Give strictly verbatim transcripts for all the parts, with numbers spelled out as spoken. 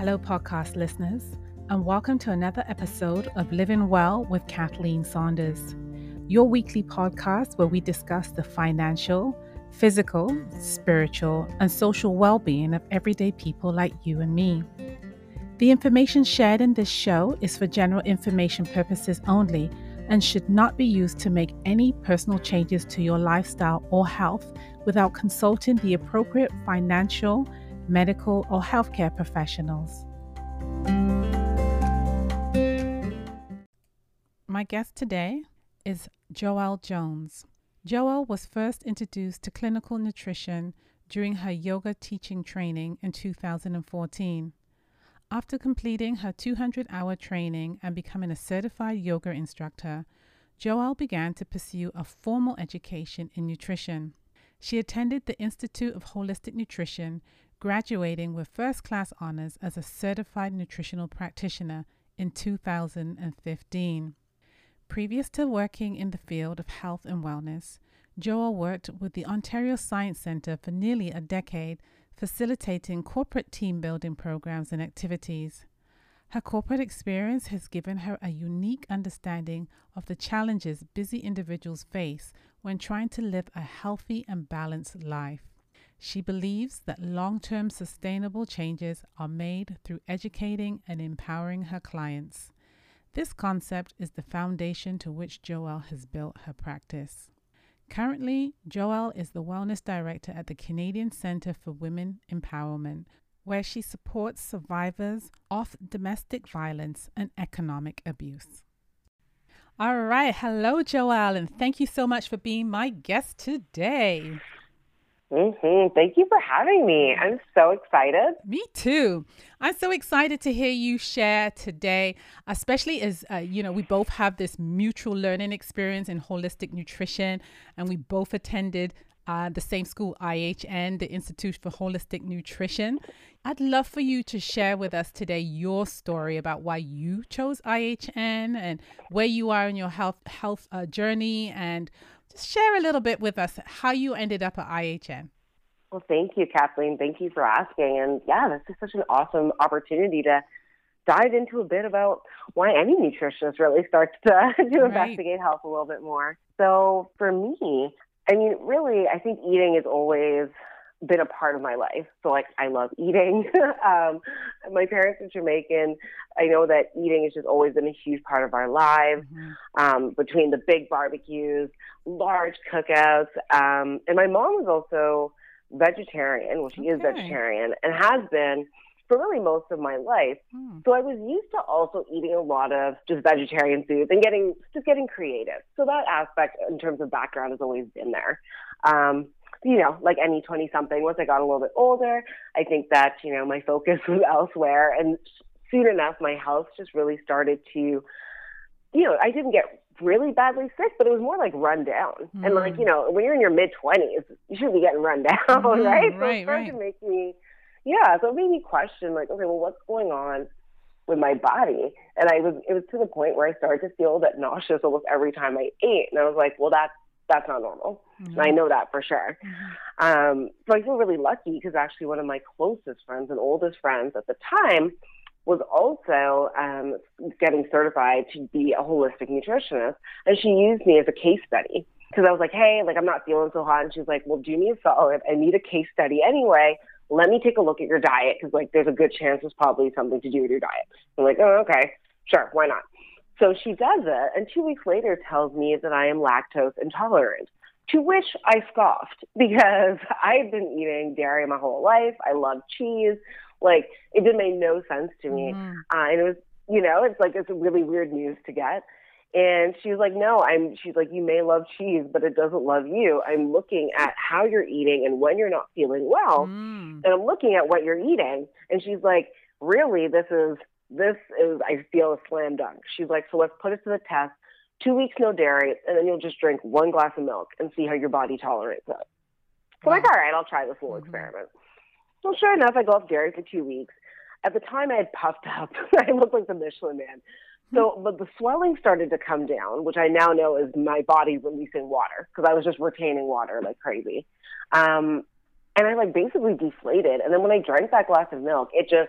Hello, podcast listeners, and welcome to another episode of Living Well with Kathleen Saunders, your weekly podcast where we discuss the financial, physical, spiritual, and social well-being of everyday people like you and me. The information shared in this show is for general information purposes only and should not be used to make any personal changes to your lifestyle or health without consulting the appropriate financial, medical, or healthcare professionals. My guest today is Joelle Jones. Joelle was first introduced to clinical nutrition during her yoga teaching training in two thousand fourteen. After completing her two hundred hour training and becoming a certified yoga instructor, Joelle began to pursue a formal education in nutrition. She attended the Institute of Holistic Nutrition, graduating with first-class honors as a certified nutritional practitioner in two thousand fifteen. Previous to working in the field of health and wellness, Joelle worked with the Ontario Science Centre for nearly a decade, facilitating corporate team-building programs and activities. Her corporate experience has given her a unique understanding of the challenges busy individuals face when trying to live a healthy and balanced life. She believes that long-term sustainable changes are made through educating and empowering her clients. This concept is the foundation to which Joelle has built her practice. Currently, Joelle is the Wellness Director at the Canadian Centre for Women Empowerment, where she supports survivors of domestic violence and economic abuse. All right. Hello, Joelle, and thank you so much for being my guest today. Mm-hmm. Thank you for having me. I'm so excited. Me too. I'm so excited to hear you share today, especially as, uh, you know, we both have this mutual learning experience in holistic nutrition, and we both attended uh, the same school, I H N, the Institute for Holistic Nutrition. I'd love for you to share with us today your story about why you chose I H N and where you are in your health health uh, journey, and just share a little bit with us how you ended up at I H N. Well, thank you, Kathleen. Thank you for asking. And yeah, this is such an awesome opportunity to dive into a bit about why any nutritionist really starts to, to Right. investigate health a little bit more. So for me, I mean, really, I think eating has always been a part of my life. So like, I love eating. um, my parents are Jamaican. I know that eating has just always been a huge part of our lives. Mm-hmm. Um, between the big barbecues, large cookouts. Um, and my mom was also vegetarian. Well, she Okay. is vegetarian and has been for really most of my life. Hmm. So I was used to also eating a lot of just vegetarian foods and getting just getting creative. So that aspect in terms of background has always been there. Um, you know, like any twenty-something, once I got a little bit older, I think that, you know, my focus was elsewhere. And soon enough, my health just really started to, you know, I didn't get really badly sick, but it was more like run down. Mm. And like, you know, when you're in your mid-twenties, you shouldn't be getting run down, Mm, right? So right, it started right. to make me, yeah, so it made me question, like, okay, well, what's going on with my body? And I was, it was to the point where I started to feel that nauseous almost every time I ate. And I was like, well, that's, that's not normal. Mm-hmm. And I know that for sure. Mm-hmm. Um, so I feel really lucky because actually one of my closest friends and oldest friends at the time was also um, getting certified to be a holistic nutritionist. And she used me as a case study because I was like, hey, like, I'm not feeling so hot. And she's like, well, do me a solid. I need a case study anyway. Let me take a look at your diet because, like, there's a good chance there's probably something to do with your diet. I'm like, oh, okay, sure, why not? So she does it, and two weeks later tells me that I am lactose intolerant, to which I scoffed because I've been eating dairy my whole life. I love cheese. Like, it did make no sense to me. Mm-hmm. Uh, and it was, you know, it's like, it's really weird news to get. And she's like, no, I'm, she's like, you may love cheese, but it doesn't love you. I'm looking at how you're eating and when you're not feeling well. Mm. And I'm looking at what you're eating. And she's like, really, this is, this is, I feel a slam dunk. She's like, so let's put it to the test. Two weeks, no dairy, and then you'll just drink one glass of milk and see how your body tolerates it. So Wow. I'm like, all right, I'll try this little Mm-hmm. experiment. Well, sure enough, I go off dairy for two weeks. At the time, I had puffed up. I looked like the Michelin Man. So, but the swelling started to come down, which I now know is my body releasing water because I was just retaining water like crazy. Um, and I like basically deflated. And then when I drank that glass of milk, it just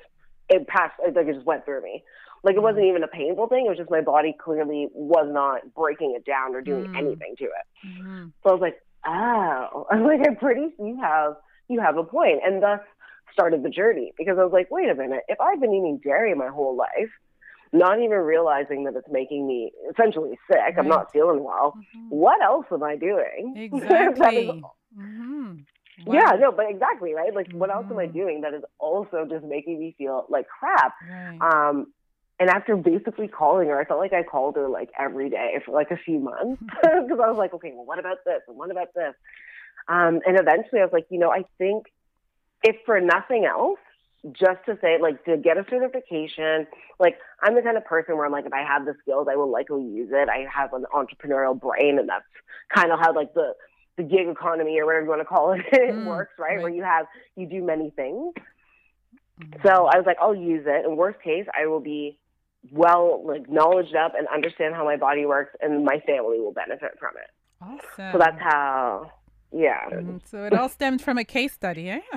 it passed, like it just went through me. Like it wasn't even a painful thing. It was just my body clearly was not breaking it down or doing mm. anything to it. Mm-hmm. So I was like, oh, I was like, I'm pretty sure you have, you have a point. And thus started the journey, because I was like, wait a minute, if I've been eating dairy my whole life, not even realizing that it's making me essentially sick, right. I'm not feeling well, mm-hmm. what else am I doing? Exactly. is, mm-hmm. wow. Yeah, no, but exactly, right? Like, mm-hmm. what else am I doing that is also just making me feel like crap? Right. Um, and after basically calling her, I felt like I called her like every day for like a few months, because I was like, okay, well, what about this? And what about this? Um, and eventually I was like, you know, I think if for nothing else, just to say, like, to get a certification, like, I'm the kind of person where I'm like, if I have the skills, I will likely use it. I have an entrepreneurial brain, and that's kind of how, like, the, the gig economy or whatever you want to call it, it mm, works, right? right? Where you have, you do many things. Mm. So I was like, I'll use it. In worst case, I will be well, like, knowledged up and understand how my body works, and my family will benefit from it. Awesome. So that's how... Yeah. Mm, so it all stemmed from a case study, eh?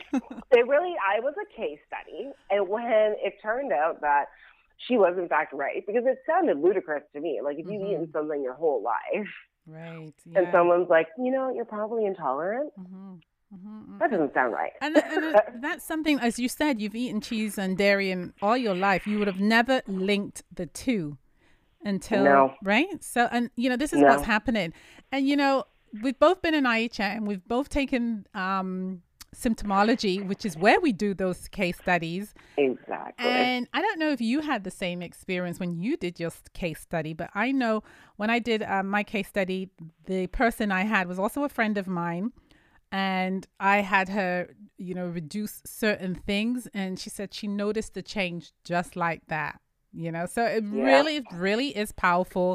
It really, I was a case study. And when it turned out that she was in fact right, because it sounded ludicrous to me. Like, if you've mm-hmm. eaten something your whole life, right? Yeah. And someone's like, you know, you're probably intolerant. Mm-hmm. Mm-hmm. That doesn't sound right. And, and that's something, as you said, you've eaten cheese and dairy and all your life. You would have never linked the two until, no. right? So, and, you know, this is no. what's happening. And, you know, we've both been in I H M. We've both taken um, symptomology, which is where we do those case studies. Exactly. And I don't know if you had the same experience when you did your case study, but I know when I did uh, my case study, the person I had was also a friend of mine. And I had her, you know, reduce certain things. And she said she noticed the change just like that, you know. So it yeah. really, really is powerful.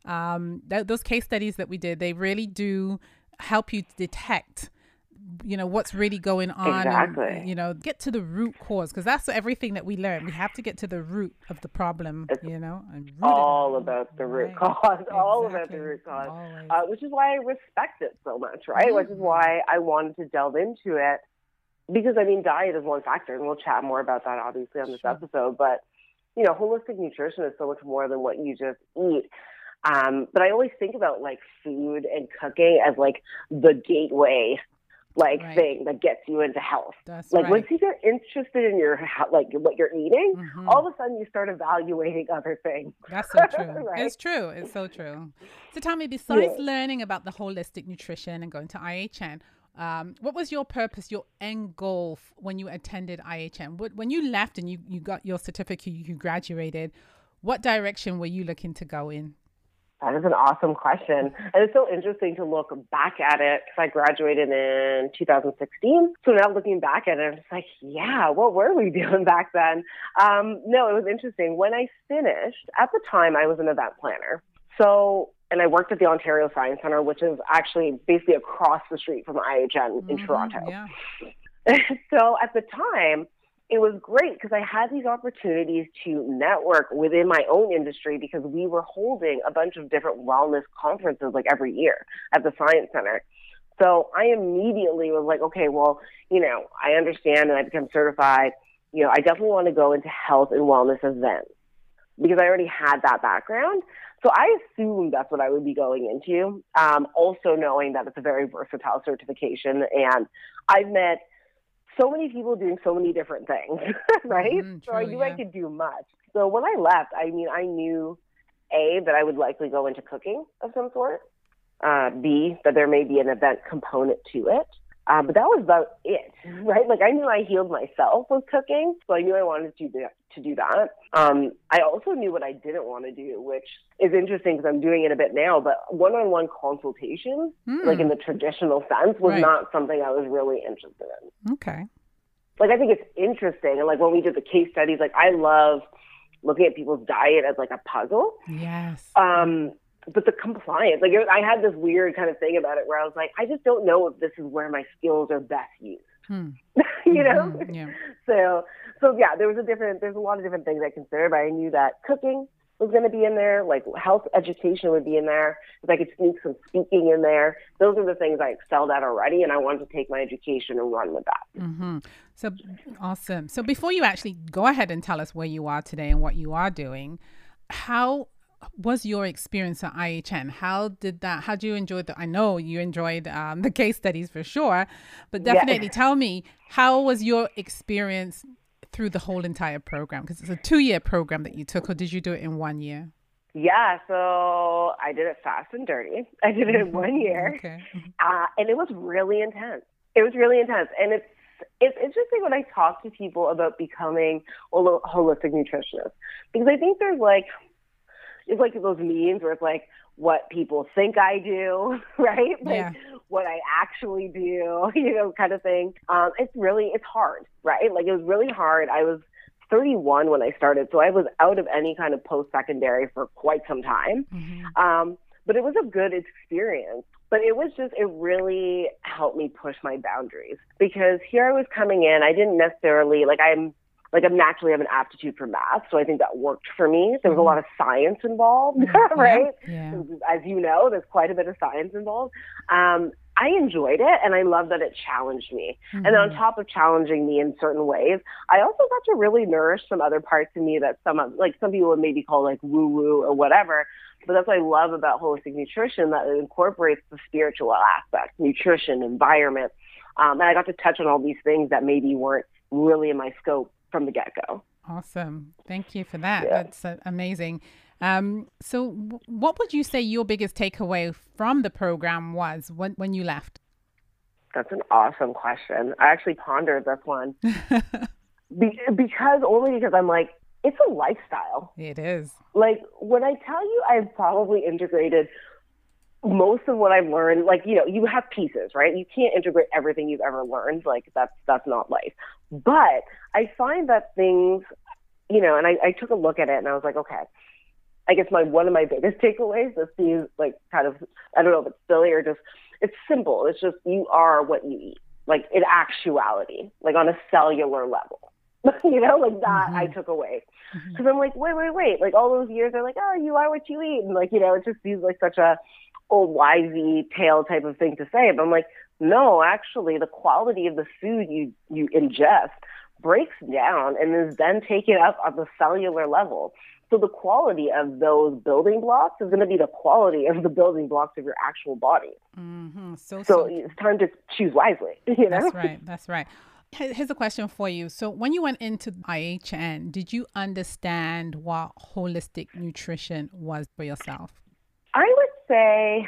Um, th- those case studies that we did, they really do help you detect, you know, what's really going on. Exactly. And, you know, get to the root cause, because that's everything that we learn. We have to get to the root of the problem, it's you know. And all about the root right. cause, exactly. all about the root cause, uh, which is why I respect it so much, right? Mm-hmm. Which is why I wanted to delve into it, because, I mean, diet is one factor, and we'll chat more about that, obviously, on this sure. episode. But, you know, holistic nutrition is so much more than what you just eat. Um, but I always think about, like, food and cooking as, like, the gateway, like, right. thing that gets you into health. That's like, right. once you get interested in your, like, what you're eating, mm-hmm. all of a sudden you start evaluating other things. That's so true. right? It's true. It's so true. So tell me, besides yeah. learning about the holistic nutrition and going to I H M, um, what was your purpose, your end goal f- when you attended I H M? What, when you left and you, you got your certificate, you graduated, what direction were you looking to go in? That is an awesome question. And it's so interesting to look back at it, because I graduated in two thousand sixteen. So now looking back at it, it's like, yeah, what were we doing back then? Um, no, it was interesting. When I finished, at the time, I was an event planner. So, and I worked at the Ontario Science Centre, which is actually basically across the street from I H M in mm-hmm, Toronto. Yeah. So at the time, it was great because I had these opportunities to network within my own industry, because we were holding a bunch of different wellness conferences like every year at the Science Center. So I immediately was like, okay, well, you know, I understand and I become certified. You know, I definitely want to go into health and wellness events because I already had that background. So I assumed that's what I would be going into, um, also knowing that it's a very versatile certification. And I've met so many people doing so many different things, right? Mm, so true, I knew yeah. I could do much. So when I left, I mean, I knew, A, that I would likely go into cooking of some sort, uh, B, that there may be an event component to it. Uh, but that was about it, right? Like, I knew I healed myself with cooking, so I knew I wanted to do that. To do that. Um, I also knew what I didn't want to do, which is interesting because I'm doing it a bit now, but one-on-one consultations, mm. like in the traditional sense, was right. not something I was really interested in. Okay. Like, I think it's interesting. And, like, when we did the case studies, like, I love looking at people's diet as, like, a puzzle. Yes. Um, but the compliance, like, I had this weird kind of thing about it where I was like, I just don't know if this is where my skills are best used. Hmm. you know? Mm-hmm. Yeah. So, so yeah, there was a different, there's a lot of different things I considered, but I knew that cooking was going to be in there, like health education would be in there. If I could sneak some speaking in there, those are the things I excelled at already, and I wanted to take my education and run with that. Mm-hmm. So awesome. So before you actually go ahead and tell us where you are today and what you are doing, how was your experience at I H N? How did that, how did you enjoy the, I know you enjoyed um, the case studies for sure, but definitely yeah. tell me, how was your experience through the whole entire program? Because it's a two-year program that you took, or did you do it in one year? Yeah, so I did it fast and dirty. I did it in one year, okay. uh, and it was really intense. It was really intense, and it's it's interesting when I talk to people about becoming a holistic nutritionist, because I think there's like, it's like those memes where it's like what people think I do, right? Like yeah. what I actually do, you know, kind of thing. Um, it's really, it's hard, right? Like it was really hard. I was thirty-one when I started, so I was out of any kind of post-secondary for quite some time. Mm-hmm. Um, but it was a good experience. But it was just, it really helped me push my boundaries, because here I was coming in, I didn't necessarily, like I'm, Like I'm naturally have an aptitude for math, so I think that worked for me. There was a lot of science involved, mm-hmm. right? Yeah. As you know, there's quite a bit of science involved. Um, I enjoyed it, and I love that it challenged me. Mm-hmm. And on top of challenging me in certain ways, I also got to really nourish some other parts of me that some of, like some people would maybe call like woo-woo or whatever. But that's what I love about holistic nutrition, that it incorporates the spiritual aspect, nutrition, environment. Um, and I got to touch on all these things that maybe weren't really in my scope from the get-go. Awesome. Thank you for that. Yeah. That's uh, amazing. Um, so w- what would you say your biggest takeaway from the program was when, when you left? That's an awesome question. I actually pondered this one Be- because only because I'm like, it's a lifestyle. It is. Like when I tell you I've probably integrated most of what I've learned, like, you know, you have pieces, right? You can't integrate everything you've ever learned. Like that's, that's not life. But I find that things, you know, and I, I took a look at it and I was like, okay, I guess my, one of my biggest takeaways, this seems like kind of, I don't know if it's silly or just, it's simple. It's just, you are what you eat, like in actuality, like on a cellular level, you know, like that mm-hmm. I took away. Because mm-hmm. I'm like, wait, wait, wait. Like all those years are like, oh, you are what you eat. And like, you know, it just seems like such a old wisey tale type of thing to say. But I'm like, no, actually the quality of the food you, you ingest breaks down and is then taken up on the cellular level. So the quality of those building blocks is going to be the quality of the building blocks of your actual body. Mm-hmm. So, so, so it's time to choose wisely. You know? That's right. That's right. Here's a question for you. So when you went into I H N, did you understand what holistic nutrition was for yourself? I would say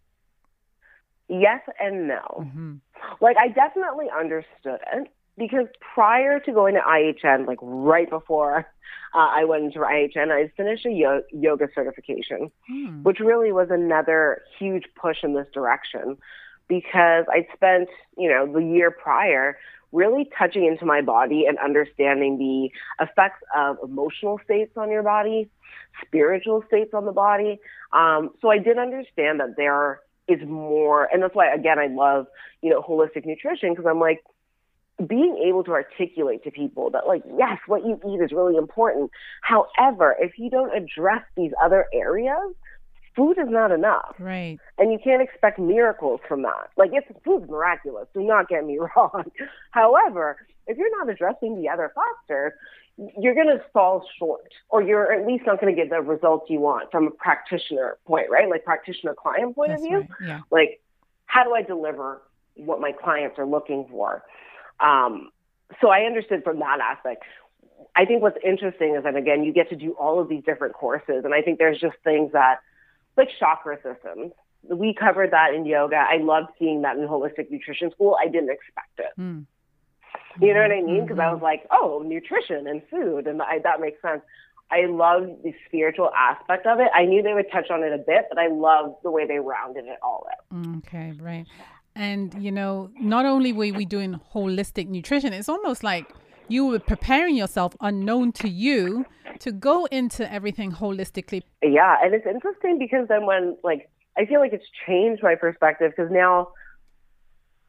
yes and no. Mm-hmm. Like I definitely understood it, because prior to going to I H N, like right before uh, I went into I H N, I finished a yo- yoga certification, hmm. which really was another huge push in this direction, because I spent, you know, the year prior really touching into my body and understanding the effects of emotional states on your body, spiritual states on the body. Um, so I did understand that there is more, and that's why, again, I love, you know, holistic nutrition, because I'm like, being able to articulate to people that, like, yes, what you eat is really important. However, if you don't address these other areas, food is not enough. Right. And you can't expect miracles from that. Like, it's food's miraculous. Do not get me wrong. However, if you're not addressing the other factors, you're going to fall short, or you're at least not going to get the results you want from a practitioner point, right? Like practitioner-client point That's of view. Right. Yeah. Like, how do I deliver what my clients are looking for? Um, so I understood from that aspect. I think what's interesting is that, again, you get to do all of these different courses. And I think there's just things that, like chakra systems, we covered that in yoga. I loved seeing that in holistic nutrition school. I didn't expect it. Mm. You know what I mean? Because mm-hmm. I was like, oh, nutrition and food. And I, that makes sense. I loved the spiritual aspect of it. I knew they would touch on it a bit, but I loved the way they rounded it all out. Okay, right. And, you know, not only were we doing holistic nutrition, it's almost like you were preparing yourself unknown to you to go into everything holistically. Yeah. And it's interesting because then when, like, I feel like it's changed my perspective, because now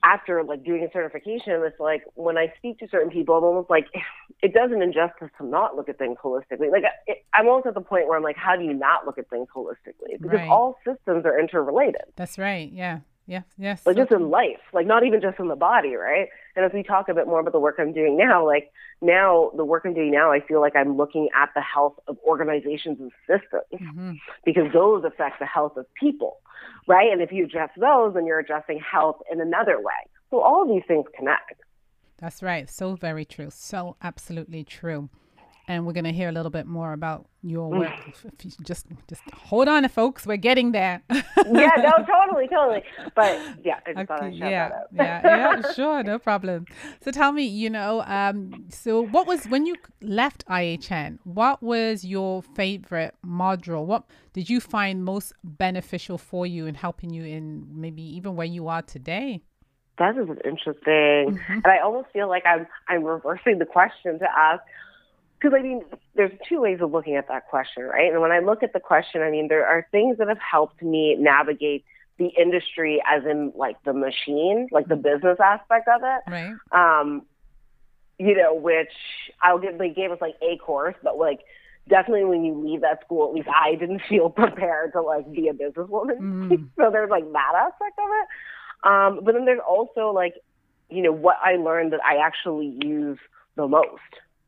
after like doing a certification, it's like when I speak to certain people, I'm almost like, it does an injustice to not look at things holistically. Like it, I'm almost at the point where I'm like, how do you not look at things holistically? Because Right. all systems are interrelated. That's right. Yeah. Yeah. Yes. Like So just in life, like not even just in the body, right? And as we talk a bit more about the work I'm doing now, like now the work I'm doing now, I feel like I'm looking at the health of organizations and systems mm-hmm. because those affect the health of people, right? And if you address those, then you're addressing health in another way. So all of these things connect. That's right. So very true. So absolutely true. And we're going to hear a little bit more about your work. If you just just hold on, folks. We're getting there. Yeah, no, totally, totally. But yeah, I just Okay, thought I'd shout yeah, that out. yeah, yeah, sure, no problem. So tell me, you know, um, so what was, when you left I H N, what was your favorite module? What did you find most beneficial for you in helping you in maybe even where you are today? That is interesting. Mm-hmm. And I almost feel like I'm I'm reversing the question to ask. Because, I mean, there's two ways of looking at that question, right? And when I look at the question, I mean, there are things that have helped me navigate the industry as in, like, the machine, like the business aspect of it. Right. Um, you know, which I'll give, they gave us, like, a course, but, like, definitely when you leave that school, at least I didn't feel prepared to, like, be a businesswoman. Mm. So there's, like, that aspect of it. Um, but then there's also, like, you know, what I learned that I actually use the most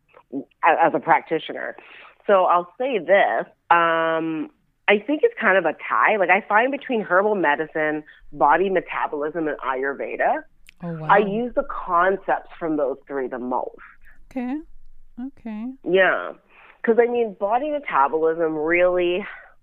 as a practitioner. So I'll say this, um, I think it's kind of a tie. Like I find between herbal medicine, body metabolism, and Ayurveda, oh, wow. I use the concepts from those three the most. Okay. Okay. Yeah. Because I mean, body metabolism really,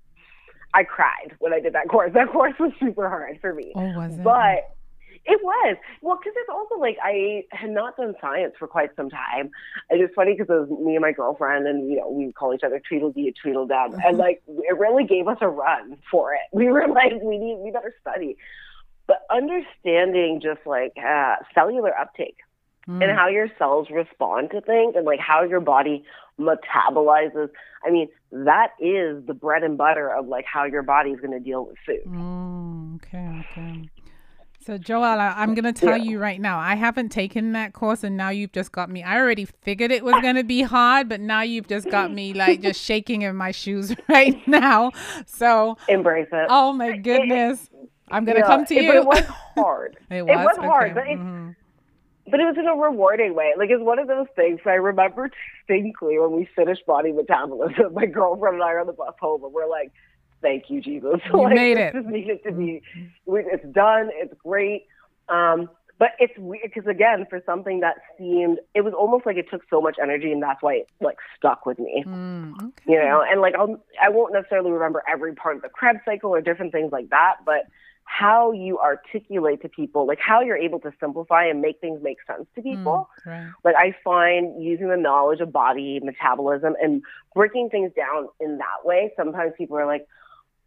I cried when I did that course. That course was super hard for me. Oh, was it? But it was. Well, because it's also like I had not done science for quite some time. And it's funny because it was me and my girlfriend and, you know, we call each other Tweedledee and Tweedledum. Mm-hmm. And like, it really gave us a run for it. We were like, we need, we better study. But understanding just like uh, cellular uptake mm. and how your cells respond to things and like how your body metabolizes. I mean, that is the bread and butter of like how your body is going to deal with food. Mm, okay, okay. So, Joelle, I'm going to tell yeah. you right now, I haven't taken that course and now you've just got me. I already figured it was going to be hard, but now you've just got me like just shaking in my shoes right now. So, embrace it. Oh, my goodness. It, I'm going to yeah, come to it, you. But it was hard. it was, it was okay. hard, but it, mm-hmm. but it was in a rewarding way. Like, it's one of those things I remember distinctly when we finished body metabolism. My girlfriend and I are on the bus home and we're like, thank you, Jesus. You like, made it. This just needed to be, it's done. It's great. Um, but it's weird because, again, for something that seemed, it was almost like it took so much energy and that's why it, like, stuck with me. Mm, okay. You know, and, like, I'll, I won't necessarily remember every part of the Krebs cycle or different things like that, but how you articulate to people, like, how you're able to simplify and make things make sense to people. Mm, right. Like, I find using the knowledge of body metabolism and breaking things down in that way, sometimes people are like,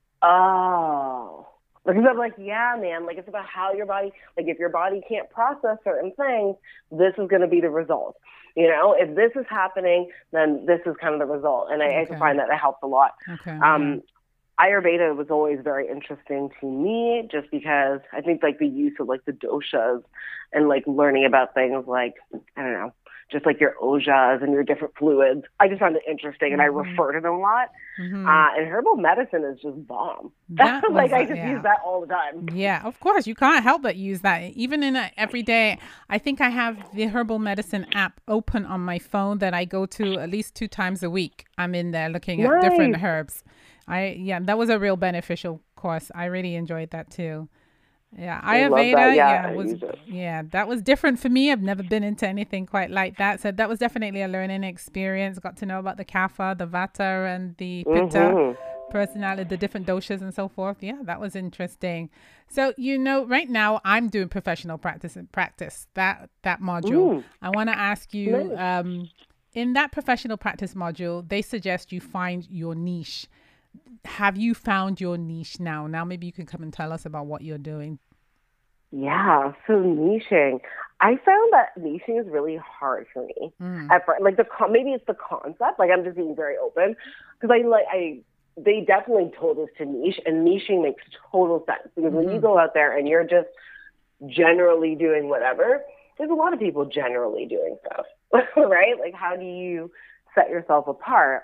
oh, because I'm like, yeah, man, like it's about how your body, like if your body can't process certain things, this is going to be the result. You know, if this is happening, then this is kind of the result. And I, okay. I find that it helps a lot. Okay. Um, yeah. Ayurveda was always very interesting to me just because I think like the use of like the doshas and like learning about things like, I don't know, just like your ojas and your different fluids. I just found it interesting and mm-hmm. I refer to them a lot. Mm-hmm. Uh, and herbal medicine is just bomb. like I just yeah. use that all the time. Yeah, of course. You can't help but use that. Even in a everyday, I think I have the herbal medicine app open on my phone that I go to at least two times a week. I'm in there looking nice. at different herbs. I Yeah, that was a real beneficial course. I really enjoyed that too. Yeah, Ayurveda, yeah, yeah, was yeah, that was different for me. I've never been into anything quite like that. So that was definitely a learning experience. Got to know about the kapha, the vata, and the pitta mm-hmm. personality, the different doshas and so forth. Yeah, that was interesting. So, you know, right now I'm doing professional practice and practice that that module. Ooh. I want to ask you, nice. um, in that professional practice module, they suggest you find your niche. Have you found your niche now? Now maybe you can come and tell us about what you're doing. Yeah, so niching. I found that niching is really hard for me. Mm. At first, like the maybe it's the concept. Like I'm just being very open because I like I. They definitely told us to niche, and niching makes total sense because mm-hmm. when you go out there and you're just generally doing whatever. There's a lot of people generally doing stuff, right? Like, how do you set yourself apart?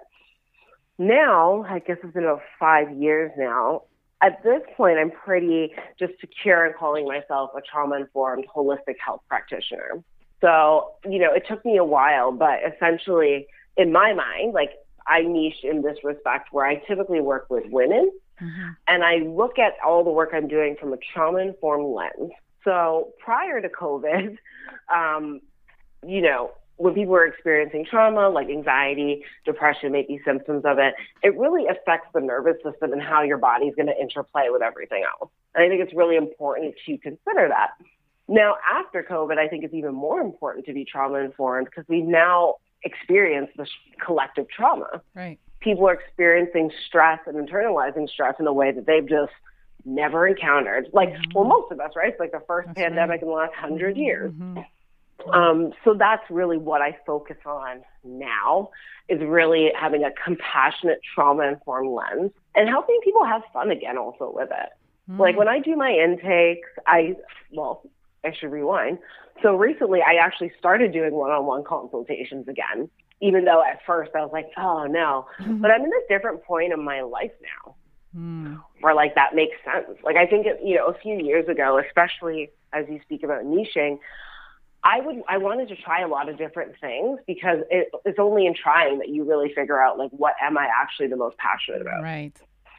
Now, I guess it's been about five years now. At this point, I'm pretty just secure in calling myself a trauma-informed holistic health practitioner. So, you know, it took me a while, but essentially, in my mind, like, I niche in this respect where I typically work with women, mm-hmm. and I look at all the work I'm doing from a trauma-informed lens. So prior to COVID, um, you know, when people were experiencing trauma, like anxiety, depression, maybe symptoms of it, it really affects the nervous system and how your body's going to interplay with everything else. And I think it's really important to consider that. Now, after COVID, I think it's even more important to be trauma-informed because we've now experienced the collective trauma. Right. People are experiencing stress and internalizing stress in a way that they've just never encountered. Like, mm-hmm. well, most of us, right? It's like the first that's pandemic right. in the last hundred years. Mm-hmm. Um, so that's really what I focus on now, is really having a compassionate, trauma-informed lens and helping people have fun again also with it. Mm-hmm. Like when I do my intakes, I, well, I should rewind. So recently I actually started doing one-on-one consultations again, even though at first I was like, oh no, mm-hmm. but I'm in a different point in my life now. Mm. Where like that makes sense. Like I think, it, you know, a few years ago, especially as you speak about niching, I would I wanted to try a lot of different things because it, it's only in trying that you really figure out like what am I actually the most passionate about. Right.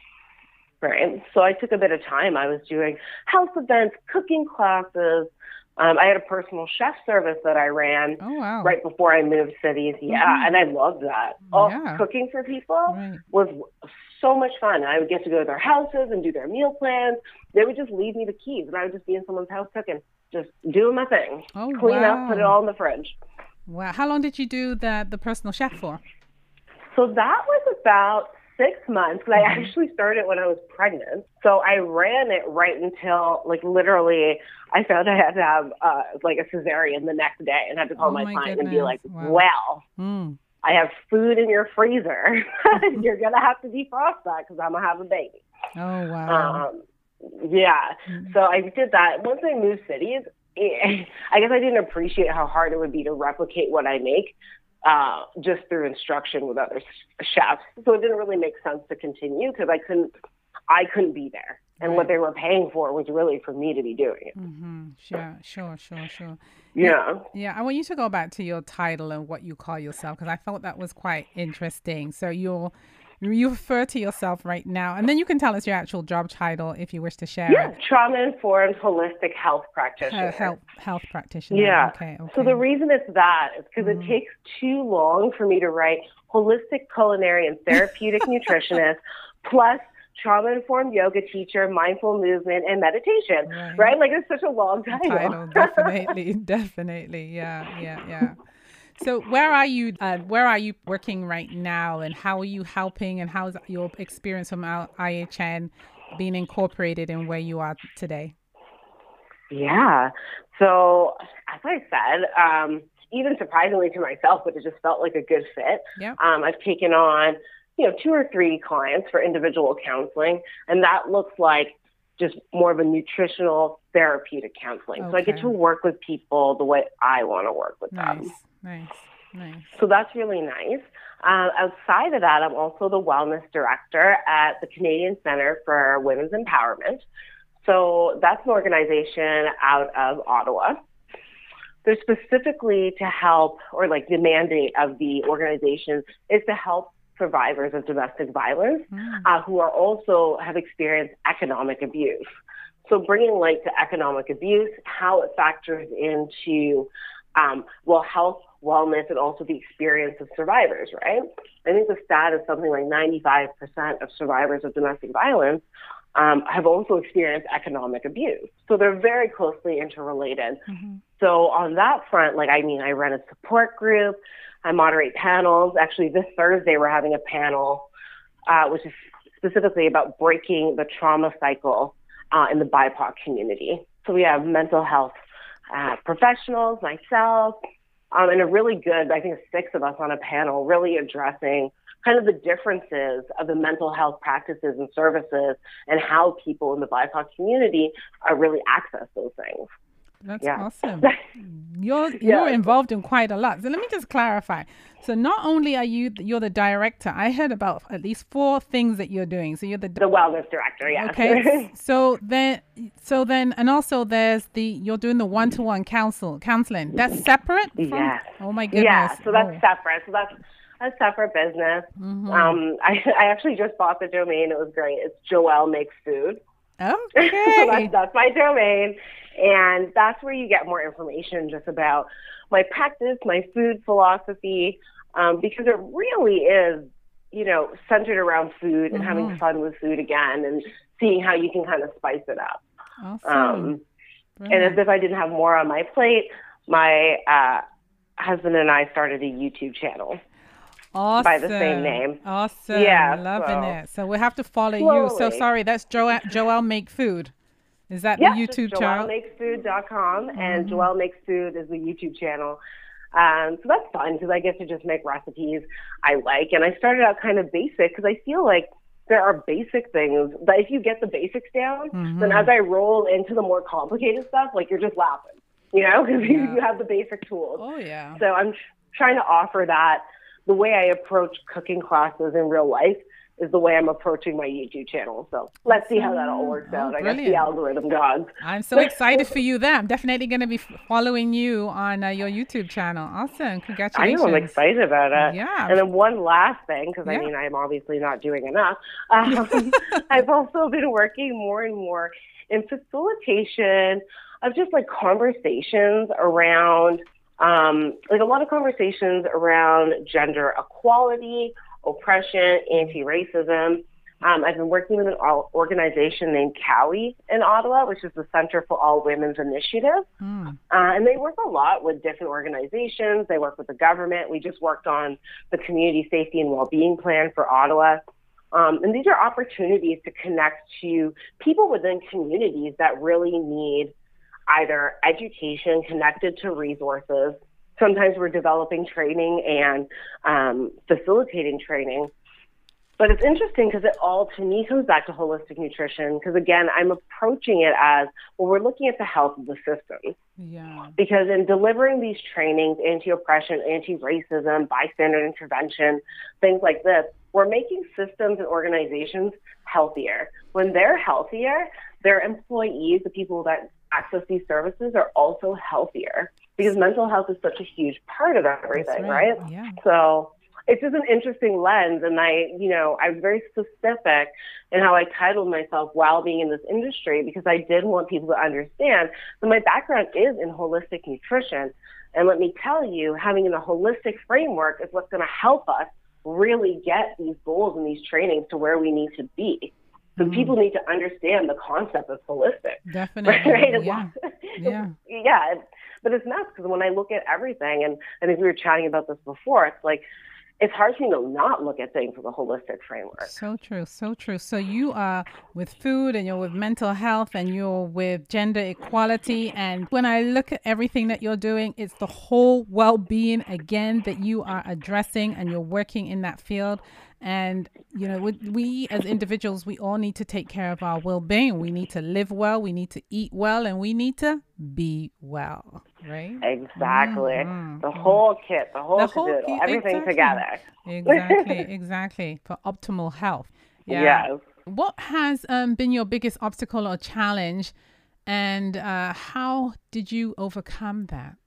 Right. So I took a bit of time. I was doing health events, cooking classes. Um, I had a personal chef service that I ran oh, wow. right before I moved cities. Yeah, mm-hmm. and I loved that. Oh, yeah. Cooking for people right. was so much fun. I would get to go to their houses and do their meal plans. They would just leave me the keys, and I would just be in someone's house cooking, just doing my thing. Oh, Clean wow. up, put it all in the fridge. Wow. How long did you do the, the personal chef for? So that was about six months, because I actually started when I was pregnant. So I ran it right until, like, literally, I found I had to have, uh, like, a cesarean the next day and had to call oh my, my client goodness. and be like, wow. well, mm. I have food in your freezer. You're going to have to defrost that because I'm going to have a baby. Oh, wow. Um, yeah. Mm. So I did that. Once I moved cities, it, I guess I didn't appreciate how hard it would be to replicate what I make. Uh, just through instruction with other chefs. So it didn't really make sense to continue because I couldn't, I couldn't be there. And right. what they were paying for was really for me to be doing it. Mm-hmm. Sure, sure, sure, sure. Yeah. Yeah, I want you to go back to your title and what you call yourself, because I thought that was quite interesting. So you'll, you refer to yourself right now, and then you can tell us your actual job title if you wish to share yeah, it. Trauma-informed holistic health practitioner. Uh, health, health practitioner. Yeah. Okay, okay. So the reason it's that is because mm. it takes too long for me to write holistic culinary and therapeutic nutritionist plus trauma-informed yoga teacher, mindful movement, and meditation. Right? right? Like it's such a long title. Title, definitely, definitely. Yeah, yeah, yeah. So where are you? Uh, where are you working right now, and how are you helping? And how's your experience from I H N being incorporated in where you are today? Yeah. So as I said, um, even surprisingly to myself, but it just felt like a good fit. Yep. Um, I've taken on, you know, two or three clients for individual counseling, and that looks like just more of a nutritional therapeutic counseling. Okay. So I get to work with people the way I want to work with nice. them. Nice, nice. So that's really nice. Um, outside of that, I'm also the wellness director at the Canadian Centre for Women's Empowerment. So that's an organization out of Ottawa. They're specifically to help, or like the mandate of the organization is to help survivors of domestic violence mm. uh, who are also have experienced economic abuse. So bringing light to economic abuse, how it factors into Um, well, health, wellness, and also the experience of survivors, right? I think the stat is something like ninety-five percent of survivors of domestic violence um, have also experienced economic abuse. So they're very closely interrelated. Mm-hmm. So on that front, like, I mean, I run a support group, I moderate panels. Actually, this Thursday, we're having a panel, uh, which is specifically about breaking the trauma cycle uh, in the B I P O C community. So we have mental health Uh, professionals, myself, um, and a really good, I think six of us on a panel really addressing kind of the differences of the mental health practices and services and how people in the B I P O C community uh, really access those things. That's yeah. awesome. You're Yeah. you're involved in quite a lot. So let me just clarify. So not only are you you're the director, I heard about at least four things that you're doing. So you're the The wellness director, yes. okay. So then, so then, and also there's the you're doing the one-to-one counsel counseling. That's separate from. Yes. Oh my goodness. Yeah, so that's Oh. separate. So that's a separate business. Mm-hmm. Um, I, I actually just bought the domain. It was great. It's Joelle Makes Food. Okay. So that's, that's my domain. And that's where you get more information just about my practice, my food philosophy, um, because it really is, you know, centered around food and Mm-hmm. having fun with food again and seeing how you can kind of spice it up. Awesome. Um, and Brilliant. as if I didn't have more on my plate, my uh, husband and I started a YouTube channel. Awesome. by the same name. Awesome. Yeah, Loving so- it. So we have to follow you. So Slowly. sorry, that's Joelle, Joelle Make Food. Is that Yes, the it's YouTube joelle channel? makes food dot com, and Mm-hmm. Joelle Makes Food is the YouTube channel. Um, so that's fun because I get to just make recipes I like. And I started out kind of basic because I feel like there are basic things that if you get the basics down, Mhm. then as I roll into the more complicated stuff, like you're just laughing, you know, because Yeah. you have the basic tools. Oh yeah. So I'm tr- trying to offer that. The way I approach cooking classes in real life is the way I'm approaching my YouTube channel. So let's see how that all works Oh, out. I guess brilliant. the algorithm gods. I'm so excited for you there. I'm definitely going to be f- following you on uh, your YouTube channel. Awesome. I Congratulations. know, I'm excited about it. Yeah. And then one last thing, because Yeah. I mean, I'm obviously not doing enough. Um, I've also been working more and more in facilitation of just like conversations around, um, like a lot of conversations around gender equality, oppression, anti-racism. Um, I've been working with an o- organization named COWI in Ottawa, which is the Center for All Women's Initiative. Mm. Uh, and they work a lot with different organizations. They work with the government. We just worked on the Community Safety and Wellbeing Plan for Ottawa. Um, and these are opportunities to connect to people within communities that really need either education connected to resources. Sometimes we're developing training and um, facilitating training. But it's interesting because it all, to me, comes back to holistic nutrition. Because, again, I'm approaching it as, well, we're looking at the health of the system. Yeah. Because in delivering these trainings, anti-oppression, anti-racism, bystander intervention, things like this, we're making systems and organizations healthier. When they're healthier, their employees, the people that access these services, are also healthier. Because mental health is such a huge part of everything, That's right. right? Yeah. So it's just an interesting lens. And I, you know, I'm very specific in how I titled myself while being in this industry, because I did want people to understand that my background is in holistic nutrition. And let me tell you, having a holistic framework is what's going to help us really get these goals and these trainings to where we need to be. So Mhm. people need to understand the concept of holistic. Definitely. Right? Yeah. Yeah. Yeah. But it's nuts because when I look at everything, and I think we were chatting about this before, it's like, it's hard for me to not look at things with a holistic framework. So true, so true. So you are with food and you're with mental health and you're with gender equality. And when I look at everything that you're doing, it's the whole well-being again that you are addressing, and you're working in that field. And, you know, we, we as individuals, we all need to take care of our well-being. We need to live well, we need to eat well, and we need to be well, right? Exactly. Mhm. The whole kit, the whole The whole caboodle, kit, everything exactly. together. Exactly, exactly. For optimal health. Yeah. Yes. What has um, been your biggest obstacle or challenge, and uh, how did you overcome that?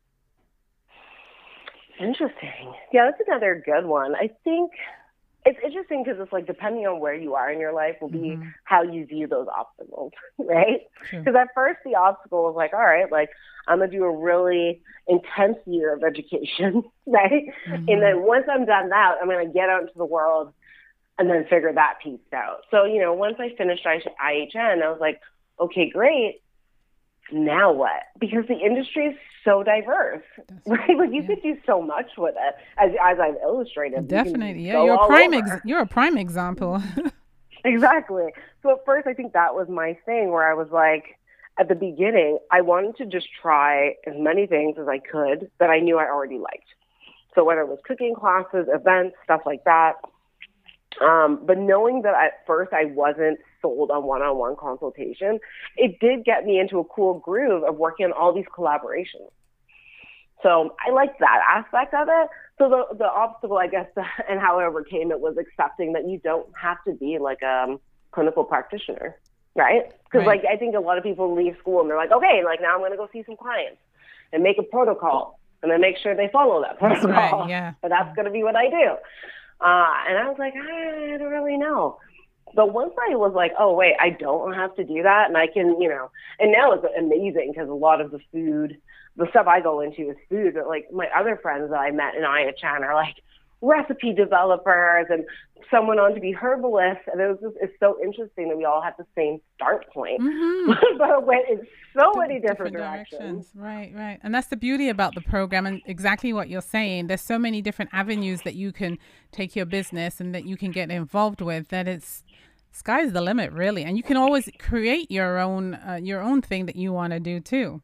Interesting. Yeah, that's another good one. I think it's interesting because it's like depending on where you are in your life will be Mhm. how you view those obstacles, right? True. Because at first the obstacle was like, all right, like I'm gonna do a really intense year of education, right? Mhm. And then once I'm done that, I'm gonna get out into the world and then figure that piece out. So you know, once I finished I H N, I was like, okay, great. Now what? Because the industry is so diverse, That's right? Like you yeah. could do so much with it, as as I've illustrated. You can Definitely. Yeah, go you're a all prime over. ex- you're a prime example. Exactly. So at first, I think that was my thing where I was like, at the beginning, I wanted to just try as many things as I could that I knew I already liked. So whether it was cooking classes, events, stuff like that. Um, but knowing that at first I wasn't sold on one-on-one consultation, it did get me into a cool groove of working on all these collaborations. So I liked that aspect of it. So the the obstacle, I guess, and how I overcame it was accepting that you don't have to be like a clinical practitioner, right? Because Right. like I think a lot of people leave school and they're like, okay, like now I'm going to go see some clients and make a protocol and then make sure they follow that protocol. That's right, yeah. But that's going to be what I do. Uh, and I was like, I don't really know. But once I was like, oh, wait, I don't have to do that. And I can, you know, and now it's amazing because a lot of the food, the stuff I go into is food. But like my other friends that I met in IACHAN are like recipe developers and someone on to be herbalists. And it was just, it's so interesting that we all have the same start point, Mm-hmm. but it went in so D- many different, directions. directions. Right, right. And that's the beauty about the program and exactly what you're saying. There's so many different avenues that you can take your business and that you can get involved with that it's sky's the limit, really. And you can always create your own uh, your own thing that you want to do too.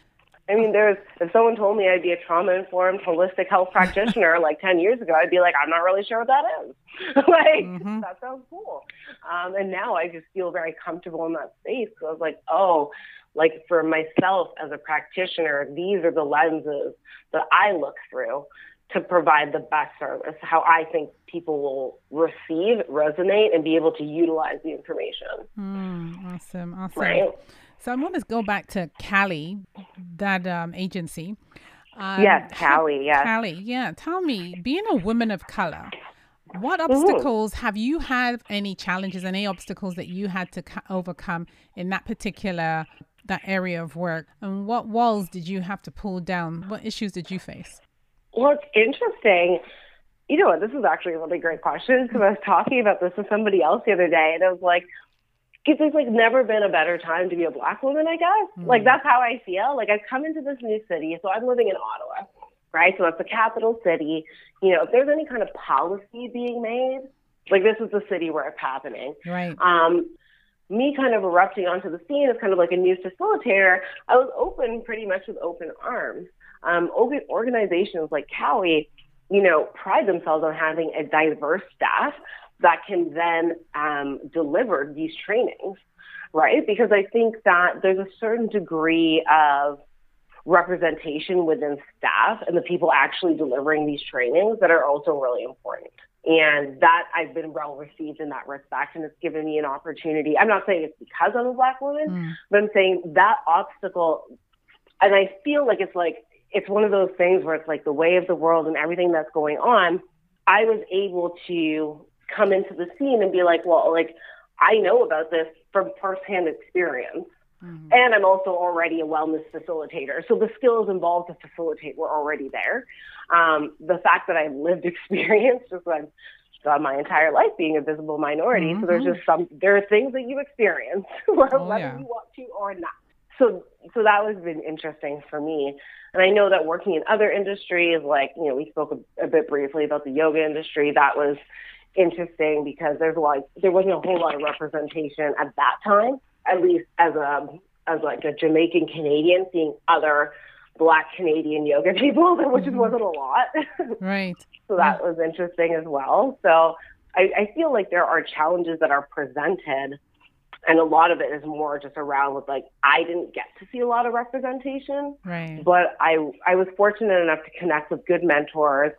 I mean, there's, if someone told me I'd be a trauma-informed holistic health practitioner like ten years ago, I'd be like, I'm not really sure what that is. like, Mm-hmm. that sounds cool. Um, and now I just feel very comfortable in that space. So I was like, oh, like for myself as a practitioner, these are the lenses that I look through to provide the best service, how I think people will receive, resonate, and be able to utilize the information. Mm, awesome, awesome. Right? So I want to go back to Cali, that um, agency. Um, Yes, Cali, yes. Cali, yeah. Tell me, being a woman of color, what obstacles have you had? Any challenges, any obstacles that you had to co- overcome in that particular that area of work? And what walls did you have to pull down? What issues did you face? Well, it's interesting. You know what? This is actually a really great question because I was talking about this with somebody else the other day, and I was like, "Because there's like never been a better time to be a Black woman, I guess." Mm. Like that's how I feel. Like I've come into this new city, so I'm living in Ottawa, right? So that's the capital city. You know, if there's any kind of policy being made, like this is the city where it's happening. Right. Um, me kind of erupting onto the scene as kind of like a new facilitator, I was open pretty much with open arms. Um, organizations like Cali, you know, pride themselves on having a diverse staff that can then um, deliver these trainings, right? Because I think that there's a certain degree of representation within staff and the people actually delivering these trainings that are also really important. And that I've been well received in that respect, and it's given me an opportunity. I'm not saying it's because I'm a Black woman, mm. but I'm saying that obstacle, and I feel like it's like, it's one of those things where it's like the way of the world and everything that's going on. I was able to come into the scene and be like, well, like, I know about this from firsthand experience. Mm-hmm. And I'm also already a wellness facilitator. So the skills involved to facilitate were already there. Um, the fact that I've lived experience, just like got my entire life being a visible minority. Mm-hmm. So there's just some, there are things that you experience, whether oh, yeah. you want to or not. So, so that has been interesting for me. And I know that working in other industries, like, you know, we spoke a, a bit briefly about the yoga industry. That was interesting because there's a lot, there wasn't a whole lot of representation at that time, at least as a, as like a Jamaican Canadian, seeing other Black Canadian yoga people, which mm-hmm. wasn't a lot. Right. So that yeah. was interesting as well. So I, I feel like there are challenges that are presented. And a lot of it is more just around with like, I didn't get to see a lot of representation, right. but I I was fortunate enough to connect with good mentors.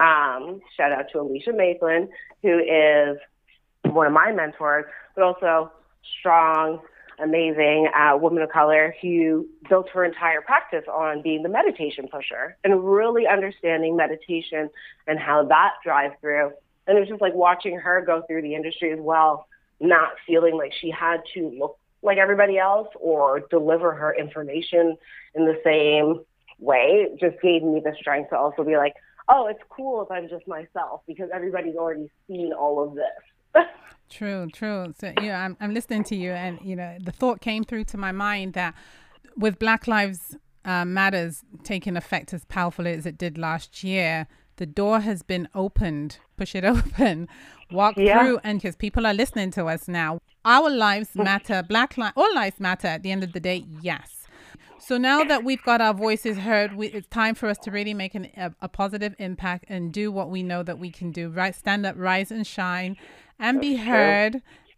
Um, shout out to Alicia Maitland, who is one of my mentors, but also strong, amazing uh, woman of color who built her entire practice on being the meditation pusher and really understanding meditation and how that drives through. And it was just like watching her go through the industry as well, not feeling like she had to look like everybody else or deliver her information in the same way, just gave me the strength to also be like, oh, it's cool if I'm just myself because everybody's already seen all of this. True, true. So, you know, I'm, I'm listening to you and, you know, the thought came through to my mind that with Black Lives uh, Matters taking effect as powerful as it did last year, the door has been opened, push it open, walk yeah. through, and because people are listening to us now, our lives matter, Black lives, all lives matter at the end of the day, yes. So now that we've got our voices heard, we, it's time for us to really make an, a, a positive impact and do what we know that we can do, right? Stand up, rise and shine and be heard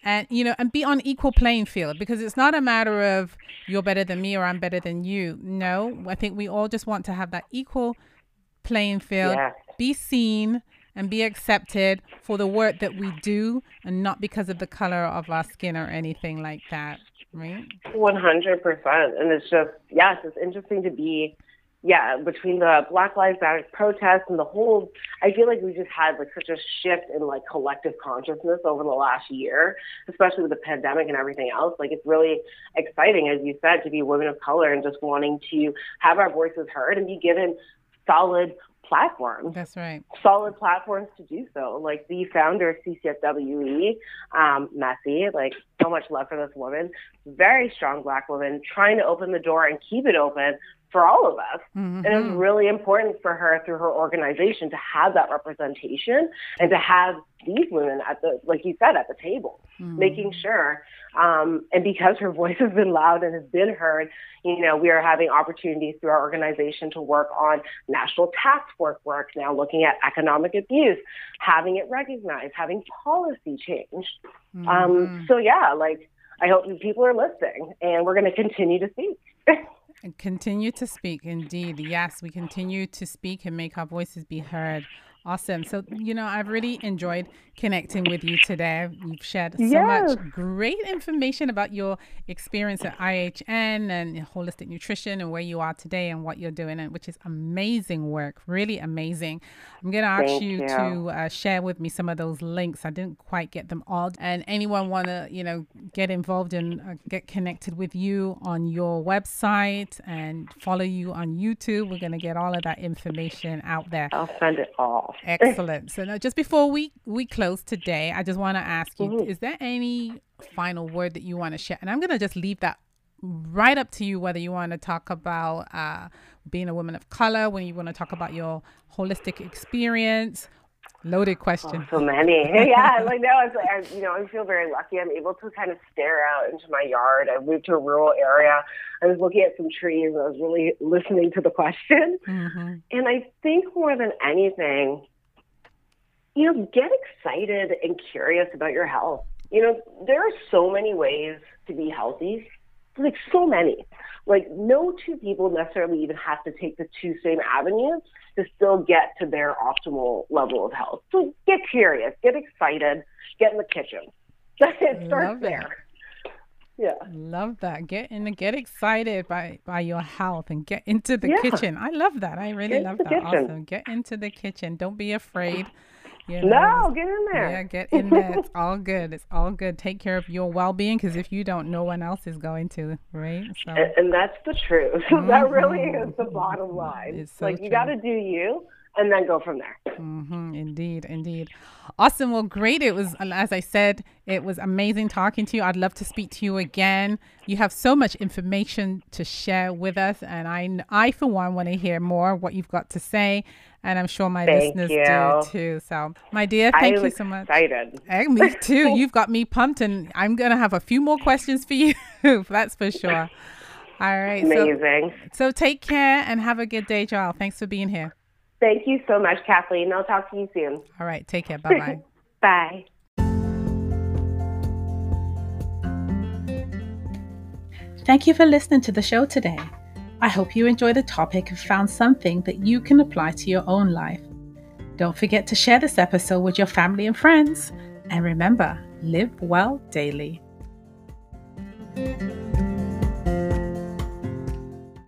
and, you know, and be on equal playing field, because it's not a matter of you're better than me or I'm better than you. No, I think we all just want to have that equal playing field, Yes. be seen and be accepted for the work that we do, and not because of the color of our skin or anything like that, right? one hundred percent. And it's just, yes, it's interesting to be, yeah, between the Black Lives Matter protests and the whole, I feel like we just had like such a shift in like collective consciousness over the last year, especially with the pandemic and everything else. Like, it's really exciting, as you said, to be women of color and just wanting to have our voices heard and be given solid platforms. That's right. Solid platforms to do so. Like the founder of C C S W E, um, Messi, like, so much love for this woman, very strong Black woman, trying to open the door and keep it open for all of us. Mm-hmm. And it was really important for her, through her organization, to have that representation and to have these women at the, like you said, at the table, mm-hmm. making sure. Um, and because her voice has been loud and has been heard, you know, we are having opportunities through our organization to work on national task force work now, looking at economic abuse, having it recognized, having policy change. Mm-hmm. Um, so yeah, like, I hope people are listening, and we're going to continue to speak. And continue to speak. Indeed. Yes, we continue to speak and make our voices be heard. Awesome. So, you know, I've really enjoyed connecting with you today. You've shared so yes. much great information about your experience at I H N and holistic nutrition and where you are today and what you're doing, and which is amazing work, really amazing. I'm going to ask Thank you, you. to uh, share with me some of those links. I didn't quite get them all. And anyone want to, you know, get involved and uh, get connected with you on your website and follow you on YouTube, we're going to get all of that information out there. I'll send it all. Excellent. So now, just before we, we close today, I just want to ask you, mm-hmm. is there any final word that you want to share? And I'm going to just leave that right up to you, whether you want to talk about uh, being a woman of color, when you want to talk about your holistic experience. Loaded question. Oh, so many. Yeah, like now it's like, I, you know, I feel very lucky. I'm able to kind of stare out into my yard. I moved to a rural area. I was looking at some trees. I was really listening to the question. Mm-hmm. And I think more than anything, you know, get excited and curious about your health. You know, there are so many ways to be healthy. Like, so many. Like, no two people necessarily even have to take the two same avenues to still get to their optimal level of health. So get curious, get excited, get in the kitchen. It starts there. Yeah. Love that. Get in, get excited by, by your health and get into the yeah. kitchen. I love that. I really get love that. Kitchen. Awesome. Get into the kitchen. Don't be afraid. You know, no, get in there. Yeah, get in there. It's all good. It's all good. Take care of your well-being, because if you don't, no one else is going to, right? So, and, and that's the truth. Mm-hmm. That really is the bottom line. It's so like, true. You got to do you, and then go from there. Mm-hmm. Indeed, indeed. Awesome. Well, great. It was, as I said, it was amazing talking to you. I'd love to speak to you again. You have so much information to share with us, and I, I for one, want to hear more of what you've got to say. And I'm sure my thank listeners you. do too. So, my dear, thank I'm you so much. Excited. And me too. You've got me pumped, and I'm going to have a few more questions for you. That's for sure. All right. Amazing. So, so take care and have a good day, Joelle. Thanks for being here. Thank you so much, Kathleen. I'll talk to you soon. All right. Take care. Bye-bye. Bye. Thank you for listening to the show today. I hope you enjoyed the topic and found something that you can apply to your own life. Don't forget to share this episode with your family and friends. And remember, live well daily.